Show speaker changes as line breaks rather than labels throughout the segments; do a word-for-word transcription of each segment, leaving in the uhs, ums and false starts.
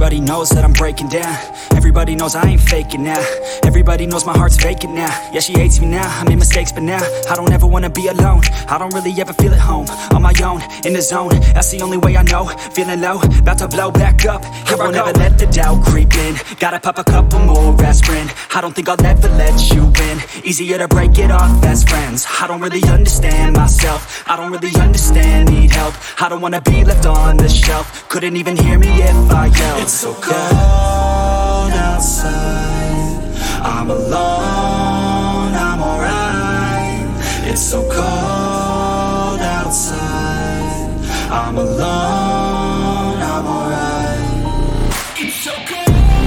Everybody knows that I'm breaking down. Everybody knows I ain't faking now. Everybody knows my heart's vacant now. Yeah, she hates me now, I made mistakes but now I don't ever wanna be alone. I don't really ever feel at home. On my own, in the zone, that's the only way I know. Feeling low, about to blow back up. Here I won't ever let the doubt creep in. Gotta pop a couple more aspirin. I don't think I'll ever let you in. Easier to break it off as friends. I don't really understand myself. I don't really understand, need help. I don't wanna be left on the shelf. Couldn't even hear me if I yelled.
It's so cold outside, I'm alone, I'm alright. It's so cold outside, I'm alone, I'm alright. It's so cold.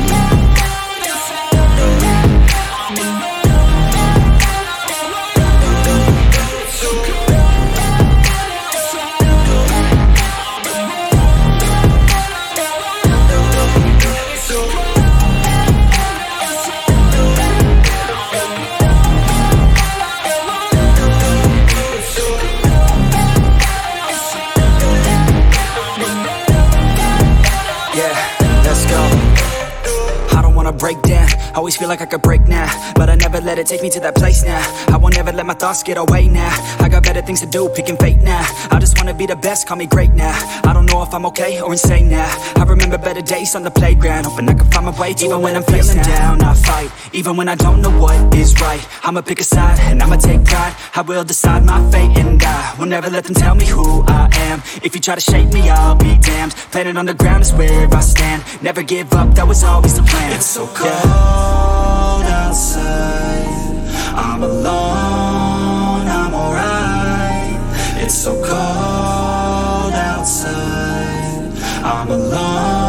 Break down, always feel like I could break now, but I never let it take me to that place now. I won't ever let my thoughts get away now. I got better things to do, picking fate now. I just wanna be the best, call me great now. I don't know if I'm okay or insane now. I remember better days on the playground, hoping I can find my way to even when I'm feeling down, I fight, even when I don't know what is right. I'ma pick a side, and I'ma take pride. I will decide my fate and I will never let them tell me who I am. If you try to shape me, I'll be damned. Planet on the ground is where I stand. Never give up, that was always the plan.
It's so cold outside, I'm alone, I'm alright. It's so cold outside, I'm alone.